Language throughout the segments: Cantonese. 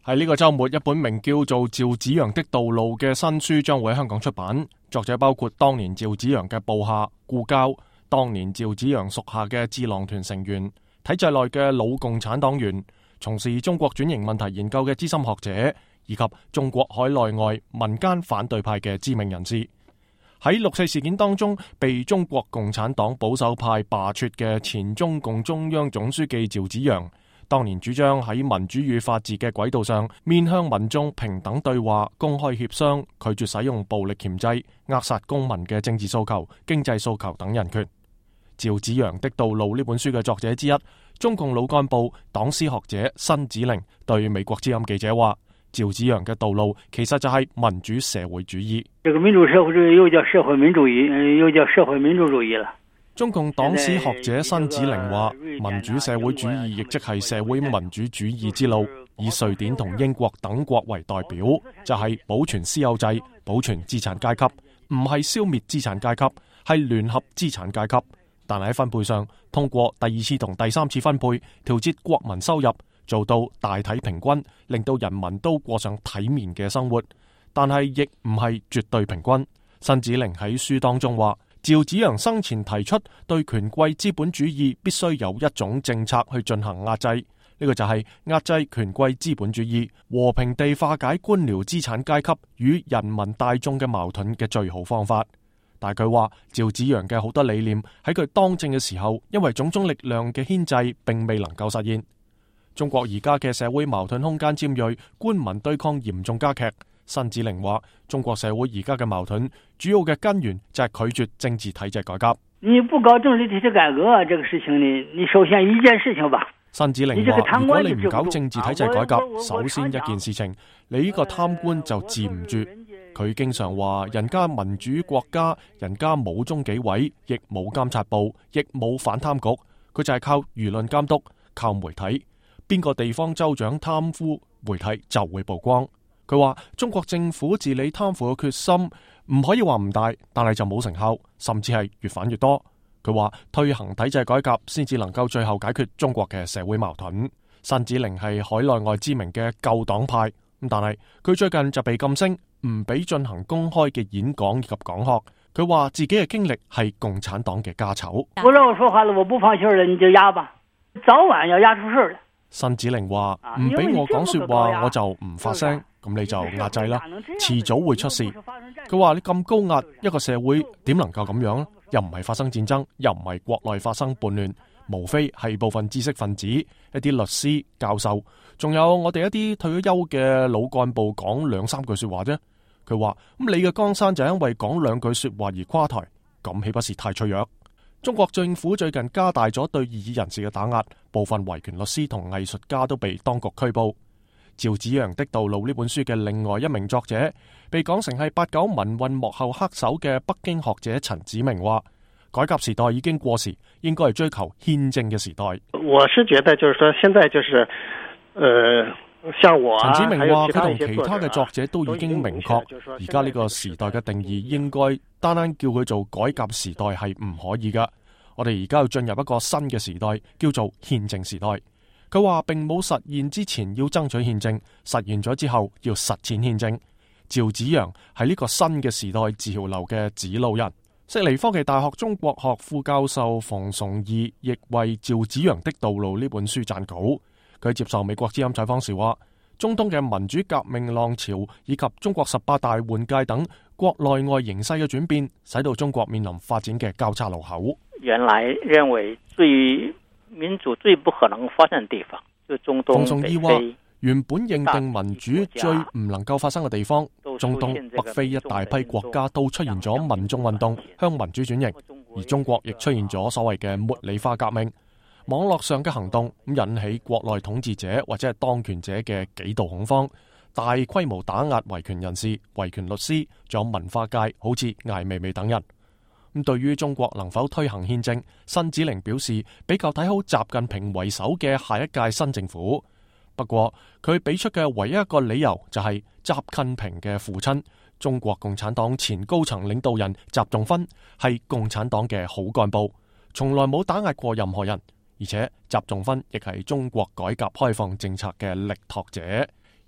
喺呢個週末，一本名叫做《趙紫陽的道路》嘅新書將會喺香港出版，作者包括當年趙紫陽嘅部下故交，當年趙紫陽屬下嘅智囊團成員，體制內嘅老共產黨員，從事中國轉型問題研究嘅資深學者，以及中國海內外民間反對派嘅知名人士。喺六四事件當中被中國共產黨保守派罷黜嘅前中共中央總書記趙紫陽，當年主張喺民主與法治嘅軌道上面向民眾平等對話、公開協商，拒絕使用暴力鉗制、扼殺公民嘅政治訴求、經濟訴求等人權。趙紫陽的道路呢本書嘅作者之一，中共老幹部黨史學者辛子玲對美國之音記者話：趙紫陽嘅道路其實就係民主社會主義。 這個民主社會主義又叫社會民主義，又叫社會民主主義了。 中共黨史學者辛子玲話：民主社會主義亦即係社會民主主義之路，以瑞典同英國等國為代表，就係保存私有制、保存資產階級，唔係消滅資產階級，係聯合資產階級。但係喺分配上，通過第二次同第三次分配調節國民收入，做到大體平均，令到人民都過上體面嘅生活。但係亦唔係絕對平均。辛子玲喺書當中話：趙紫陽生前提出對權貴資本主義必須有一種政策去進行壓制，呢個就係壓制權貴資本主義，和平地化解官僚資產階級與人民大眾嘅矛盾嘅最好方法。但係佢話趙紫陽嘅好多理念喺佢當政嘅時候，因為種種力量嘅牽制，並未能夠實現。中國而家嘅社會矛盾空間尖銳，官民對抗嚴重加劇。辛子玲話：中國社會而家嘅矛盾主要嘅根源就係拒絕政治體制改革。 你不搞政治體制改革，這個事情你首先一件事情吧。 辛子玲話：如果你唔搞政治體制改革，首先一件事情，你呢個貪官就治唔住。佢經常話：人家民主國家，人家冇中紀委，亦冇監察部，亦冇反貪局，佢就係靠輿論監督，靠媒體。邊個地方州長貪污，媒體就會曝光。佢話中國政府治理貪腐嘅決心唔可以話唔大，但係就冇成效，甚至係越反越多。佢話推行體制改革先至能夠最後解決中國嘅社會矛盾。辛子玲係海內外知名嘅舊黨派，但係佢最近就被禁聲，唔俾進行公開嘅演講以及講學。佢話自己嘅經歷係共產黨嘅家醜。 不讓我說話了，我不放氣了，你就壓吧，早晚要壓出事了。 辛子玲話唔俾我講說話，我就唔發聲，咁你就壓制啦，遲早會出事。佢話你咁高壓，一個社會點能夠咁樣？又唔係發生戰爭，又唔係國內發生叛亂，無非係部分知識分子、一啲律師、教授，仲有我哋一啲退咗休嘅老幹部講兩三句說話啫。佢話咁你嘅江山就因為講兩句說話而垮台，咁豈不是太脆弱？中國政府最近加大咗對異議人士嘅打壓，部分維權律師同藝術家都被當局拘捕。趙紫陽的道路呢本書嘅另外一名作者，被講成係89民運幕後黑手嘅北京學者陳子明話：改革時代已經過時，應該係追求憲政嘅時代。 我是覺得就是說現在就是像我陳子明話佢同其他嘅作者都已經明確，而家呢個時代嘅定義應該單單叫佢做改革時代係唔可以噶。我哋而家要進入一個新嘅時代，叫做憲政時代。佢話並冇實現之前要爭取憲政，實現咗之後要實踐憲政。趙紫陽係呢個新嘅時代自潮流嘅指路人。悉尼科技大學中國學副教授馮崇義亦為趙紫陽的道路呢本書撰稿。佢接受美國之音採訪時話：中東嘅民主革命浪潮以及中國18大換屆等國內外形勢嘅轉變，使到中國面臨發展嘅交叉路口。 原來認為最民主最不可能發生的地方，就中東。馮崇義話：原本認定民主最唔能夠發生嘅地方，中東、北非一大批國家都出現咗民眾運動，向民主轉型，而中國亦出現咗所謂嘅茉莉花革命。網絡上嘅行動引起國內統治者或者係當權者嘅極度恐慌，大規模打壓維權人士、維權律師，仲有文化界，好似艾未未等人。咁對於中國能否推行憲政，辛子玲表示比較睇好習近平為首嘅下一屆新政府。不過佢俾出嘅唯一一個理由就係習近平嘅父親中國共產黨前高層領導人習仲勳係共產黨嘅好幹部，從來冇打壓過任何人。而且習仲勳亦係中國改革開放政策嘅力拓者，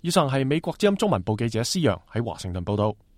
以上係美國之音中文部記者施陽喺華盛頓報道。